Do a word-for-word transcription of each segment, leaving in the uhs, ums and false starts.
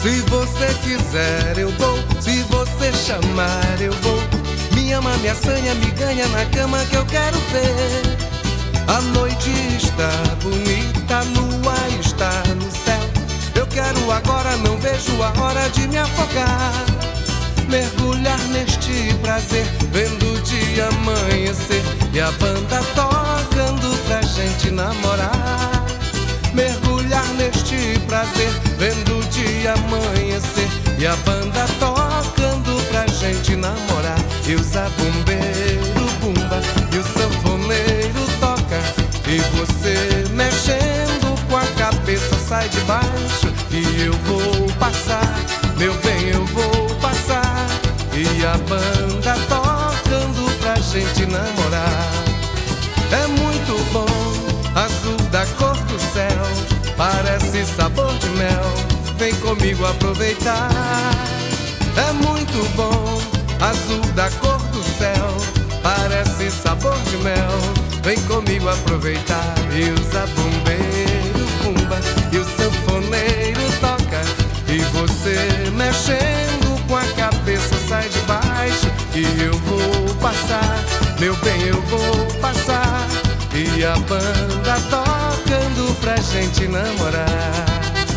Se você quiser eu vou, se você chamar eu vou. Me ama, me assanha, me ganha na cama que eu quero ver. A noite está bonita, a lua está no céu. Eu quero agora, não vejo a hora de me afogar. Mergulhar neste prazer, vendo o dia amanhecer e a banda tocando pra gente namorar. Mergulhar neste prazer, vendo o dia amanhecer e a banda tocando pra gente namorar. E o zabumbeiro bumba e o sanfoneiro toca, e você mexendo com a cabeça sai de baixo. E eu vou passar, meu bem, eu vou passar, e a banda tocando pra gente namorar. É muito bom, azul da cor do céu, parece sabor de mel, vem comigo aproveitar. É muito bom, azul da cor do céu, parece sabor de mel, vem comigo aproveitar. E o zabumbeiro pumba e o sanfoneiro toca, e você mexendo com a cabeça sai de baixo. E eu vou passar, meu bem, eu vou passar, e a banda tocando pra gente namorar.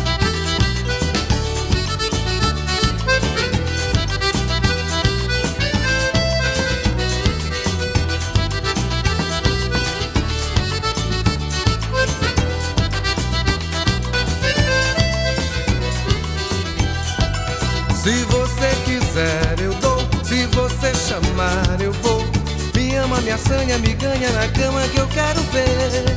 Se você quiser eu dou, se você chamar eu vou. Me ama, me assanha, me ganha na cama que eu quero ver.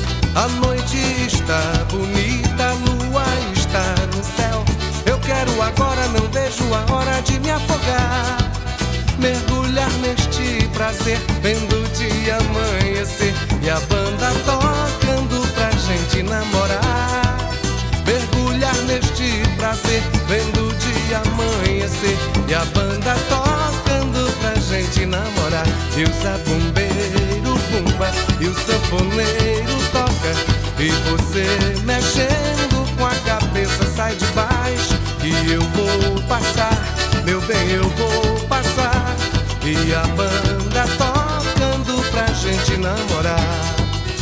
A noite está bonita, a lua está no céu. Eu quero agora, não vejo a hora de me afogar. Mergulhar neste prazer, vendo o dia amanhecer e a banda tocando pra gente namorar. Mergulhar neste prazer, vendo o dia amanhecer e a banda tocando pra gente namorar. E o zabumbeiro pumba e o sanfoneiro toca, e você mexendo com a cabeça sai de baixo. E eu vou passar, meu bem, eu vou passar, e a banda tocando pra gente namorar.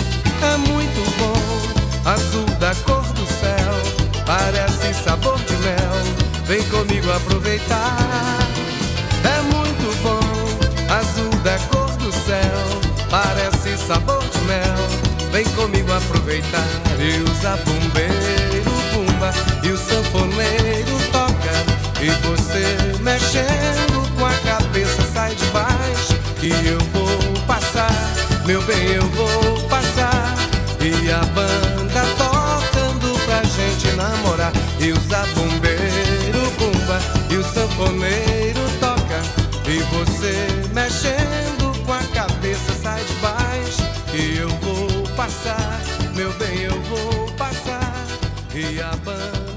É muito bom, azul da cor do céu, parece sabor de mel, vem comigo aproveitar. É muito bom, azul da cor do céu, parece sabor de mel, vem comigo aproveitar. E o zabumbeiro pumba e o sanfoneiro toca, e você mexendo com a cabeça sai de baixo. E eu vou passar, meu bem, eu vou passar, e a banda tocando pra gente namorar. E o zabumbeiro pumba e o sanfoneiro toca, e você mexendo com a cabeça sai de baixo. E eu vou passar, meu bem, eu vou passar, e a banda